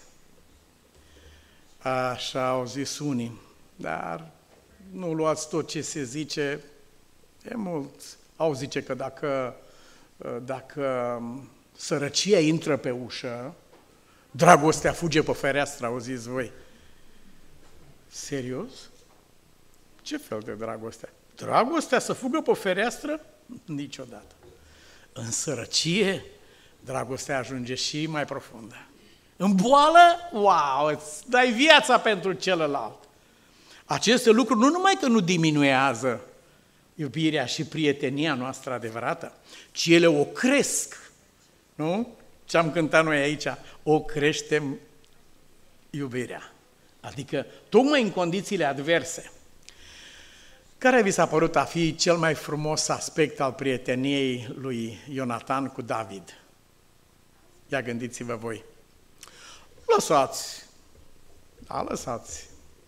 Așa au zis unii, dar nu luați tot ce se zice, e mult. Au zice că dacă, dacă sărăcia intră pe ușă, dragostea fuge pe fereastră, au zis voi. Serios? Ce fel de dragoste? Dragostea să fugă pe fereastră? Niciodată. În sărăcie, dragostea ajunge și mai profundă. În boală, wow, îți dai viața pentru celălalt. Aceste lucruri nu numai că nu diminuează iubirea și prietenia noastră adevărată, ci ele o cresc. Nu? Ce am cântat noi aici? O creștem iubirea. Adică, tocmai în condițiile adverse. Care vi s-a părut a fi cel mai frumos aspect al prieteniei lui Ionatan cu David? Ia gândiți-vă voi. Lăsați. Da, lăsați.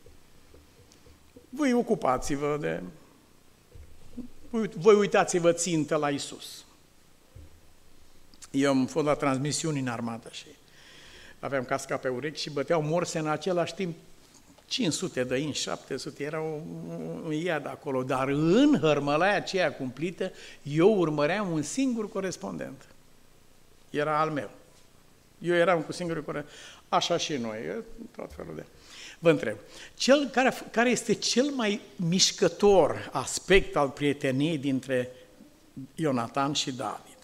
Voi ocupați-vă de... Voi uitați-vă țintă la Iisus. Eu am fost la transmisiuni în armată și aveam casca pe urechi și băteau morse în același timp cinci sute de inși, șapte sute, era un iad acolo, dar în hărmălaia aceea cumplită, eu urmăream un singur corespondent. Era al meu. Eu eram cu singurul corespondent. Așa și noi, tot felul de... Vă întreb, cel care, care este cel mai mișcător aspect al prieteniei dintre Ionatan și David?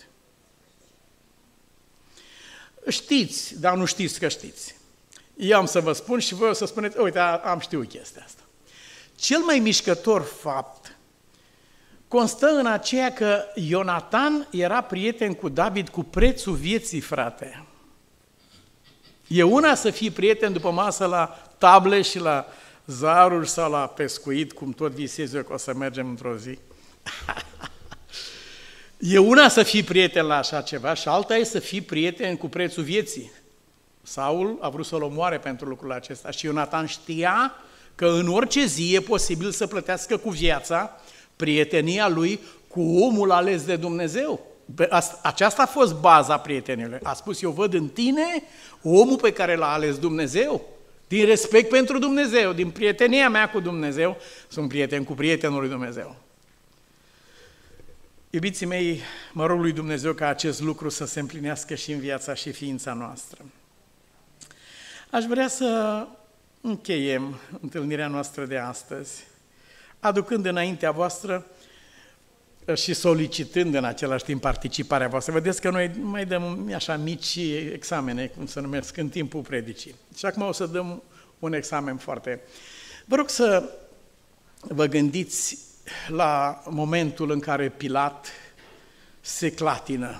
Știți, dar nu știți că știți. Eu am să vă spun și voi o să spuneți, uite, am știut chestia asta. Cel mai mișcător fapt constă în aceea că Ionatan era prieten cu David cu prețul vieții, frate. E una să fii prieten după masă la table și la zaruri sau la pescuit, cum tot visez eu că o să mergem într-o zi. E una să fii prieten la așa ceva și alta e să fii prieten cu prețul vieții. Saul a vrut să-l omoare pentru lucrul acesta și Ionatan știa că în orice zi e posibil să plătească cu viața prietenia lui cu omul ales de Dumnezeu. Aceasta a fost baza prietenilor. A spus, eu văd în tine omul pe care l-a ales Dumnezeu. Din respect pentru Dumnezeu, din prietenia mea cu Dumnezeu, sunt prieten cu prietenul lui Dumnezeu. Iubiții mei, mă rog lui Dumnezeu ca acest lucru să se împlinească și în viața și ființa noastră. Aș vrea să încheiem întâlnirea noastră de astăzi, aducând înaintea voastră și solicitând în același timp participarea voastră. Vedeți că noi mai dăm așa mici examene, cum se numesc, în timpul predicii. Și acum o să dăm un examen foarte... Vă rog să vă gândiți la momentul în care Pilat se clatină.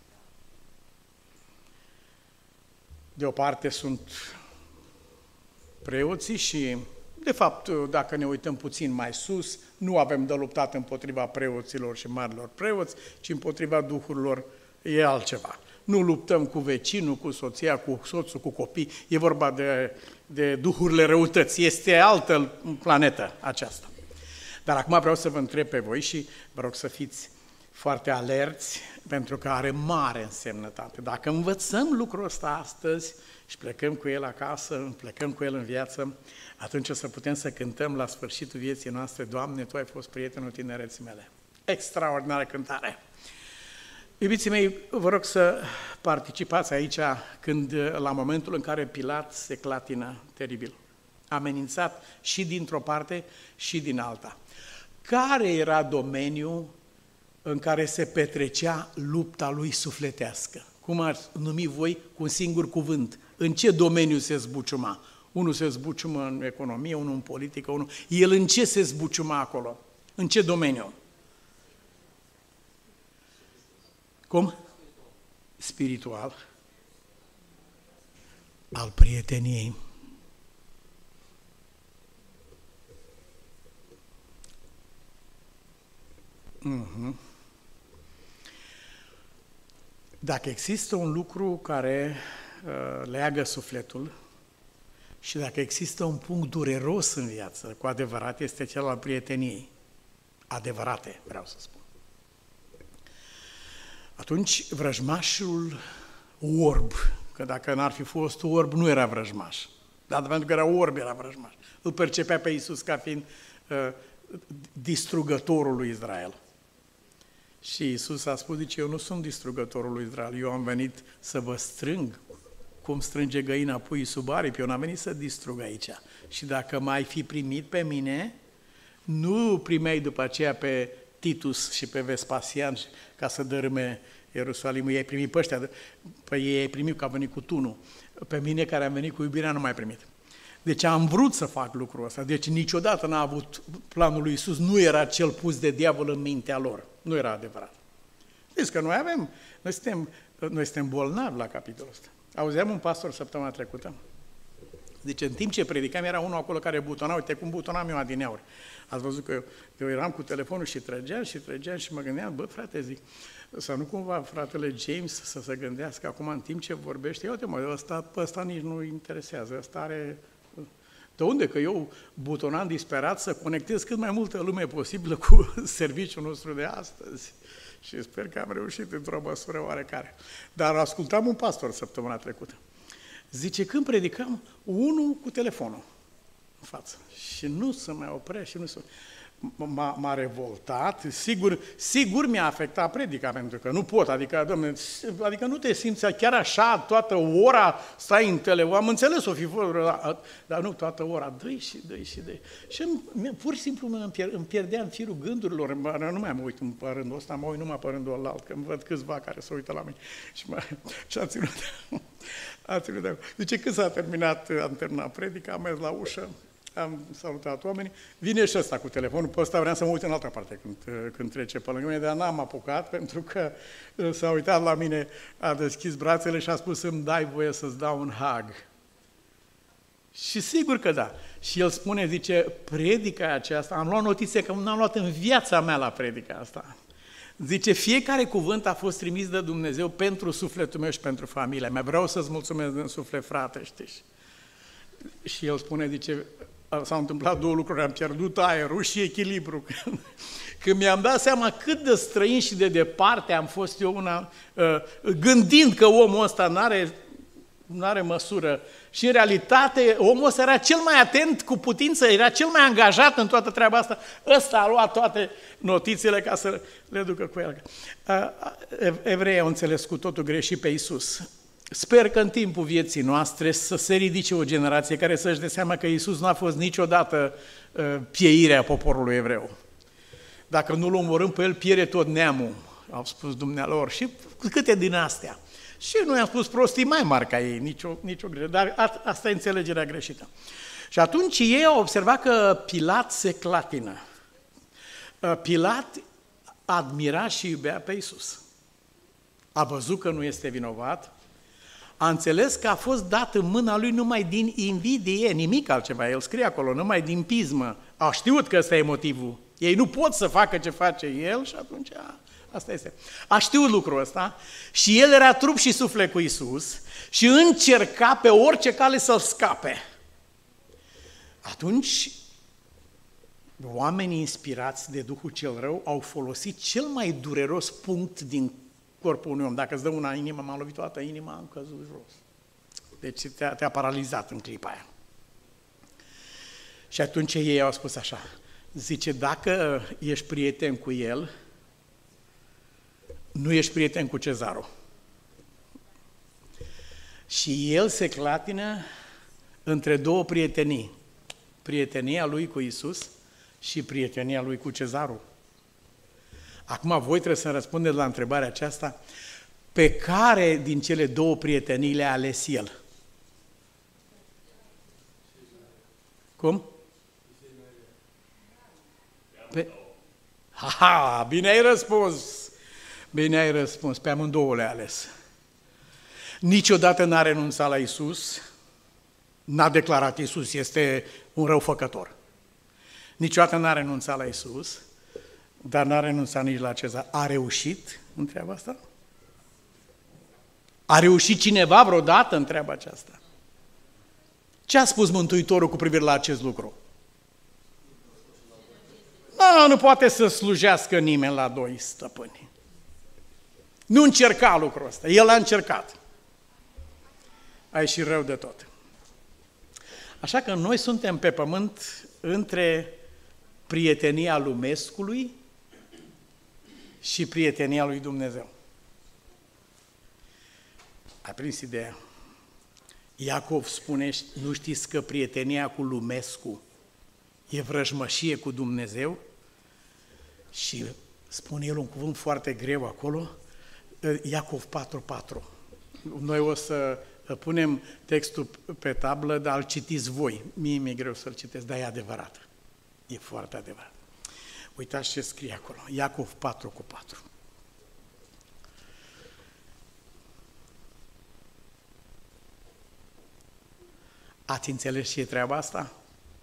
De o parte sunt preoții și, de fapt, dacă ne uităm puțin mai sus, nu avem de luptat împotriva preoților și marilor preoți, ci împotriva duhurilor e altceva. Nu luptăm cu vecinul, cu soția, cu soțul, cu copii, e vorba de, de duhurile răutății, este altă planetă aceasta. Dar acum vreau să vă întreb pe voi și vă rog să fiți foarte alerți, pentru că are mare însemnătate. Dacă învățăm lucrul ăsta astăzi și plecăm cu el acasă, plecăm cu el în viață, atunci o să putem să cântăm la sfârșitul vieții noastre: Doamne, Tu ai fost prietenul tinereții mele. Extraordinară cântare! Iubiții mei, vă rog să participați aici când, la momentul în care Pilat se clatină teribil. Amenințat și dintr-o parte și din alta. Care era domeniul în care se petrecea lupta lui sufletească? Cum ați numi voi cu un singur cuvânt? În ce domeniu se zbuciuma? Unul se zbuciumă în economie, unul în politică, unul... El în ce se zbuciuma acolo? În ce domeniu? Cum? Spiritual. Al prieteniei. Mm-hmm. Dacă există un lucru care uh, leagă sufletul și dacă există un punct dureros în viață, cu adevărat, este cel al prieteniei. Adevărate, vreau să spun. Atunci vrăjmașul orb, că dacă n-ar fi fost orb, nu era vrăjmaș. Dar pentru că era orb, era vrăjmaș. Îl percepea pe Iisus ca fiind uh, distrugătorul lui Israel. Și Iisus a spus, zice, eu nu sunt distrugătorul lui Israel, eu am venit să vă strâng, cum strânge găina puii sub aripi, eu n-am venit să distrug aici. Și dacă m-ai fi primit pe mine, nu primeai după aceea pe Titus și pe Vespasian ca să dărâme Ierusalimul, i-ai primit pe ăștia, pe ei ai primit că a venit cu tunul, pe mine care am venit cu iubirea nu m-ai primit. Deci am vrut să fac lucrul ăsta, deci niciodată n-a avut planul lui Iisus, nu era cel pus de diavol în mintea lor, nu era adevărat. Știți că noi avem, noi suntem, noi suntem bolnavi la capitolul ăsta. Auzeam un pastor săptămâna trecută, zice, în timp ce predicam, era unul acolo care butona, uite cum butonam eu adineauri. Ați văzut că eu, eu eram cu telefonul și trăgeam și trăgeam și mă gândeam, bă, frate, zic, să nu cumva fratele James să se gândească acum în timp ce vorbește, uite mă, ăsta, ăsta nici nu interesează, ăsta are... De unde? Că eu butonam disperat să conectez cât mai multă lume posibilă cu serviciul nostru de astăzi. Și sper că am reușit într-o măsură oarecare. Dar ascultam un pastor săptămâna trecută. Zice, când predicam, unul cu telefonul în față. Și nu se mai oprea și nu se... M-a, m-a revoltat, sigur, sigur mi-a afectat predica, pentru că nu pot, adică, domne, adică nu te simți chiar așa, toată ora stai în telefon, am înțeles o fi fost, dar nu toată ora, dă-i și dă-i și dă-i. Și pur și simplu îmi, pier, îmi pierdeam firul gândurilor, nu mai mă uit în rândul ăsta, mă uit numai pe rândul ălalt, că îmi văd câțiva care se uită la mine. Și, mă, și a ținut, a ținut de acolo. Deci când s-a terminat, am terminat predica, am mers la ușă, am salutat oamenii, vine și ăsta cu telefonul, pe ăsta vreau să mă uit în altă parte când, când trece pe lângă mine, dar n-am apucat pentru că s-a uitat la mine, a deschis brațele și a spus să-mi dai voie să-ți dau un hug. Și sigur că da. Și el spune, zice, predica aceasta, am luat notițe că n-am luat în viața mea la predica asta. Zice, fiecare cuvânt a fost trimis de Dumnezeu pentru sufletul meu și pentru familia mea. Vreau să-ți mulțumesc din suflet, frate, știi? Și el spune, zice, s-au întâmplat două lucruri, am pierdut aerul și echilibru. Când mi-am dat seama cât de străin și de departe am fost eu una, gândind că omul ăsta n-are, n-are măsură. Și în realitate omul ăsta era cel mai atent cu putință, era cel mai angajat în toată treaba asta. Ăsta a luat toate notițele ca să le ducă cu el. Evreii au înțeles cu totul greșit pe Iisus. Sper că în timpul vieții noastre să se ridice o generație care să-și dea seama că Iisus n-a fost niciodată uh, pieirea poporului evreu. Dacă nu-L omorâm pe El, pierde tot neamul, au spus dumnealor. Și câte din astea. Și noi am spus prostii mai mari ca ei, nicio, nicio greșeală, dar a, asta e înțelegerea greșită. Și atunci ei au observat că Pilat se clatină. Uh, Pilat admira și iubea pe Iisus. A văzut că nu este vinovat, a înțeles că a fost dat în mâna lui numai din invidie, nimic altceva, el scrie acolo, numai din pismă. A știut că ăsta e motivul. Ei nu pot să facă ce face el și atunci a, asta este. A știut lucrul ăsta și el era trup și suflet cu Iisus și încerca pe orice cale să-l scape. Atunci, oamenii inspirați de Duhul cel rău au folosit cel mai dureros punct din corpul unui om. Dacă îți dă una inimă, m-a lovit toată inima, am căzut jos. Deci te-a, te-a paralizat în clipa aia. Și atunci ei au spus așa, zice, dacă ești prieten cu el, nu ești prieten cu cezarul. Și el se clatină între două prietenii. Prietenia lui cu Iisus și prietenia lui cu cezarul. Acum voi trebuie să răspundeți la întrebarea aceasta, pe care din cele două prietenii le-a ales el? Cum? Pe... Ha, bine ai răspuns! Bine ai răspuns, pe amândouă le-a ales. Niciodată n-a renunțat la Iisus, n-a declarat Iisus este un răufăcător. Niciodată n-a renunțat la Iisus, dar n-a renunțat nici la Cezar. A reușit în treaba asta? A reușit cineva vreodată în treaba aceasta? Ce a spus Mântuitorul cu privire la acest lucru? Nu, nu poate să slujească nimeni la doi stăpâni. Nu încerca lucrul ăsta, el a încercat. A ieșit rău de tot. Așa că noi suntem pe pământ între prietenia lumescului și prietenia lui Dumnezeu. Ai prins ideea? Iacov spune, nu știți că prietenia cu lumescul e vrăjmășie cu Dumnezeu? Și spune el un cuvânt foarte greu acolo, Iacov patru patru. Noi o să punem textul pe tablă, dar îl citiți voi. Mie mi-e greu să-l citesc, dar e adevărat. E foarte adevărat. Uitați ce scrie acolo. Iacov patru cu patru. Ați înțeles ce e treaba asta?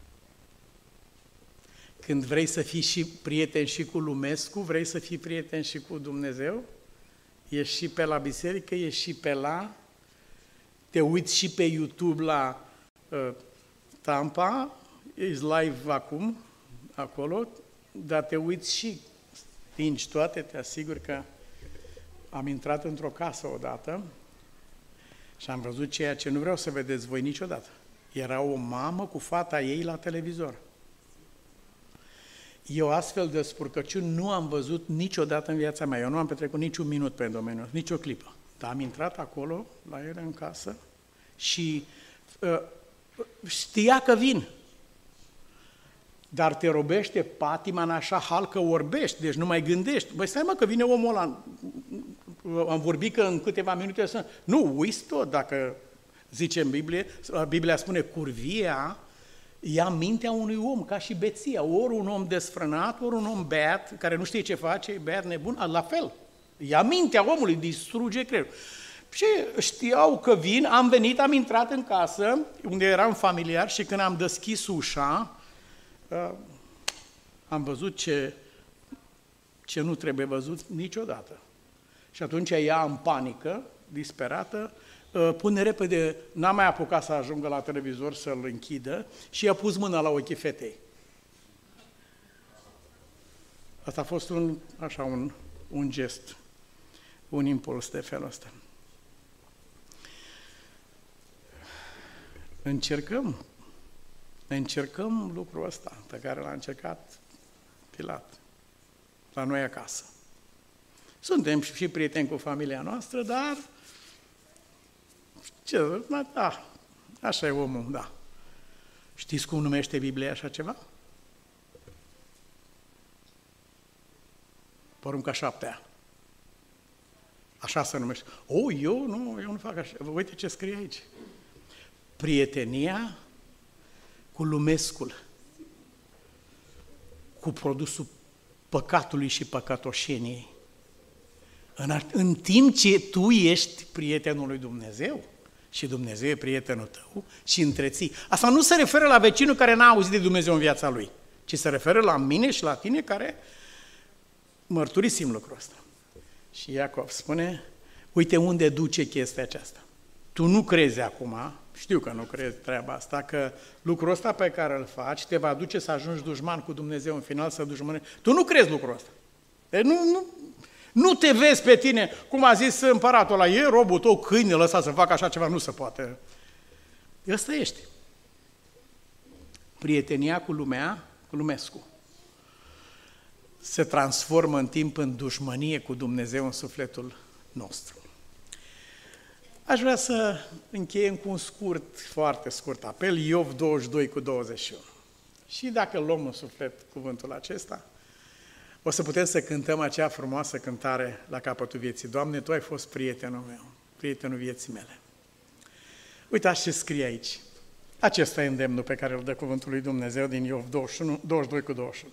Când vrei să fii și prieten și cu lumescul, vrei să fii prieten și cu Dumnezeu, ești și pe la biserică, ești și pe la, te uiți și pe YouTube la uh, Tampa, ești live acum, acolo, dar te uiți și stingi toate, te asigur că am intrat într-o casă odată și am văzut ceea ce nu vreau să vedeți voi niciodată. Era o mamă cu fata ei la televizor. Eu astfel de spurcăciuni nu am văzut niciodată în viața mea. Eu nu am petrecut niciun minut pe domeniul, nicio clipă. Dar am intrat acolo, la ele în casă, și uh, știa că vin. Dar te robește patima în așa hal că orbești, deci nu mai gândești. Băi, stai mă că vine omul ăla. Am vorbit că în câteva minute să... Nu, uiți tot, dacă zice în Biblie, Biblia spune curvia ia mintea unui om, ca și beția, ori un om desfrânat, ori un om beat, care nu știe ce face, e beat, nebun, la fel. Ia mintea omului, distruge creierul. Și știau că vin, am venit, am intrat în casă, unde eram familiar și când am deschis ușa, am văzut ce, ce nu trebuie văzut niciodată. Și atunci ea, în panică, disperată, pune repede, n-a mai apucat să ajungă la televizor să-l închidă și i-a pus mâna la ochii fetei. Asta a fost un, așa, un, un gest, un impuls de felul ăsta. Încercăm, încercăm lucrul ăsta pe care l-a încercat Pilat la noi acasă. Suntem și prieteni cu familia noastră, dar ce, da, așa e omul, da. Știți cum numește Biblia așa ceva? Porunca șaptea. Așa se numește. O, eu nu, eu nu fac așa. Uite ce scrie aici. Prietenia cu lumescul, cu produsul păcatului și păcătoșeniei. În, în timp ce tu ești prietenul lui Dumnezeu și Dumnezeu e prietenul tău și întreții. Asta nu se referă la vecinul care n-a auzit de Dumnezeu în viața lui, ci se referă la mine și la tine care mărturisim lucrul ăsta. Și Iacov spune, uite unde duce chestia aceasta. tu nu crezi acum, știu că nu crezi treaba asta, că lucrul ăsta pe care îl faci te va duce să ajungi dușman cu Dumnezeu în final, să dușmănești. Tu nu crezi lucrul ăsta. Deci nu, nu, nu te vezi pe tine, cum a zis împăratul ăla, e robul tău, câinele ăsta să facă așa ceva, nu se poate. Ăsta ești. Prietenia cu lumea, cu lumescu, se transformă în timp în dușmănie cu Dumnezeu în sufletul nostru. Aș vrea să încheiem cu un scurt, foarte scurt apel, Iov douăzeci și doi cu douăzeci și unu. Și dacă luăm în suflet cuvântul acesta, o să putem să cântăm acea frumoasă cântare la capătul vieții. Doamne, Tu ai fost prietenul meu, prietenul vieții mele. Uitați ce scrie aici. Acesta e îndemnul pe care îl dă cuvântul lui Dumnezeu din Iov douăzeci și unu, douăzeci și doi cu douăzeci și unu.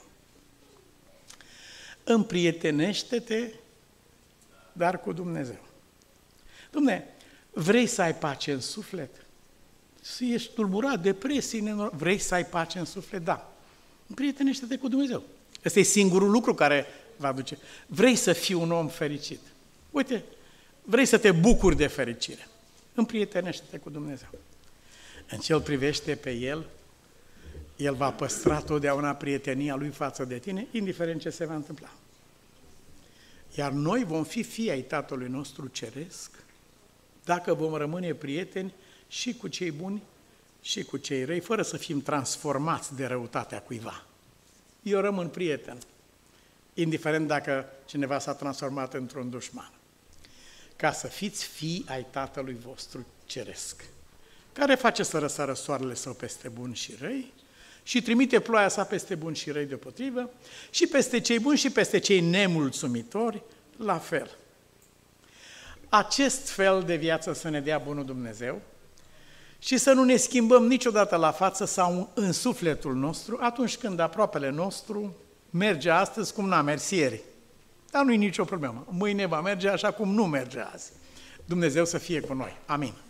Împrietenește-te, dar cu Dumnezeu. Dumne, vrei să ai pace în suflet? Să ești tulburat, depresie, nenor... vrei să ai pace în suflet? Da. Împrietenește-te cu Dumnezeu. Ăsta e singurul lucru care va duce. Vrei să fii un om fericit? Uite, vrei să te bucuri de fericire? Împrietenește-te cu Dumnezeu. În ce îl privește pe El, El va păstra totdeauna prietenia Lui față de tine, indiferent ce se va întâmpla. Iar noi vom fi fii ai Tatălui nostru Ceresc, dacă vom rămâne prieteni și cu cei buni și cu cei răi, fără să fim transformați de răutatea cuiva. Eu rămân prieten, indiferent dacă cineva s-a transformat într-un dușman. Ca să fiți fii ai Tatălui vostru Ceresc, care face să răsară soarele său peste buni și răi și trimite ploaia sa peste buni și răi deopotrivă și peste cei buni și peste cei nemulțumitori, la fel. Acest fel de viață să ne dea bunul Dumnezeu și să nu ne schimbăm niciodată la față sau în sufletul nostru atunci când aproapele nostru merge astăzi cum n-a mers ieri. Dar nu-i nicio problemă. Mâine va merge așa cum nu merge azi. Dumnezeu să fie cu noi. Amin.